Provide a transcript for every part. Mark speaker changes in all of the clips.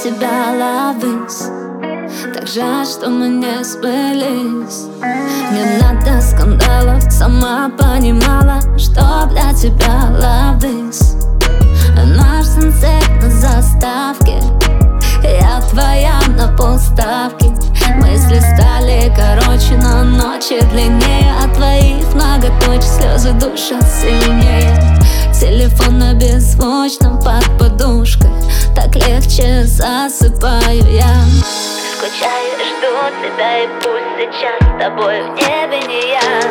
Speaker 1: тебя ловись. Так жаль, что мы не сбылись. Не надо скандалов, сама понимала, что для тебя ловись. Наш сансет на заставке, я твоя на полставки. Мысли стали короче, но ночи длиннее. От твоих многоточий слезы душат сильнее. Телефон на беззвучном под подушкой, так легче засыпаю я.
Speaker 2: Скучаю и жду тебя, и пусть сейчас с тобой в небе не я.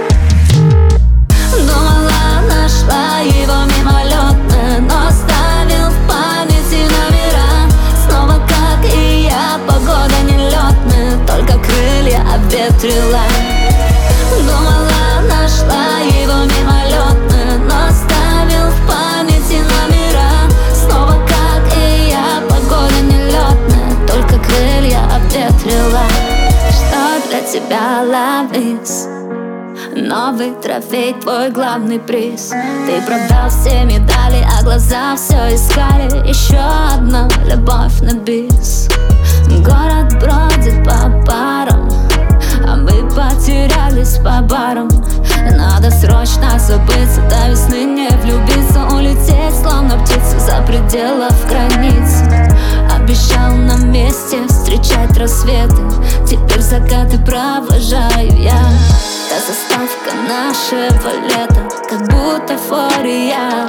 Speaker 1: Думала, нашла его мимолетно, но оставил в памяти номера. Снова как и я, погода нелетная, только крылья обветрила. Думала, нашла его мимолетно, но оставил в памяти номера. Снова как и я, погода нелетная, только крылья обветрила. Что для тебя ловись? Новый трофей, твой главный приз. Ты продал все медали, а глаза все искали. Еще одна любовь на бис. Город бродит по парам, а мы потерялись по барам. Надо срочно забыться, до весны не влюбиться. Улететь, словно птица, за пределов границ. Обещал на месте встречать рассветы, теперь закаты провожаю я. Та заставка нашего лета, как бутафория.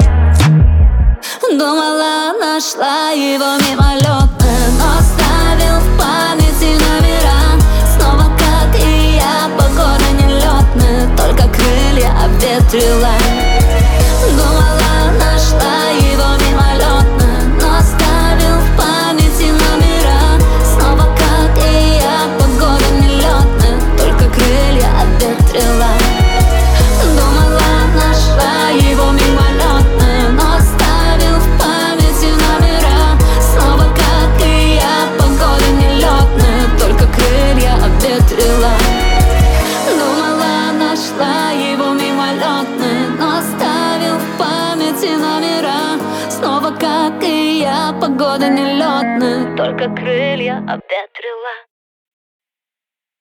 Speaker 1: Думала, нашла его мимолетно, но оставил в памяти номера. Снова как и я, погода нелетная, только крылья обветрила. Думала, нашла его мимолетно, но оставил в памяти номера. Снова как и я, погода нелетная, только крылья обветрила. Думала, нашла его мимолетно, но оставил в памяти номера. Снова как и я, погода нелетная, только крылья обветрила. Думала, нашла его мимолетно, но оставил в памяти номера. Снова как и я, погода нелетная,
Speaker 2: Только крылья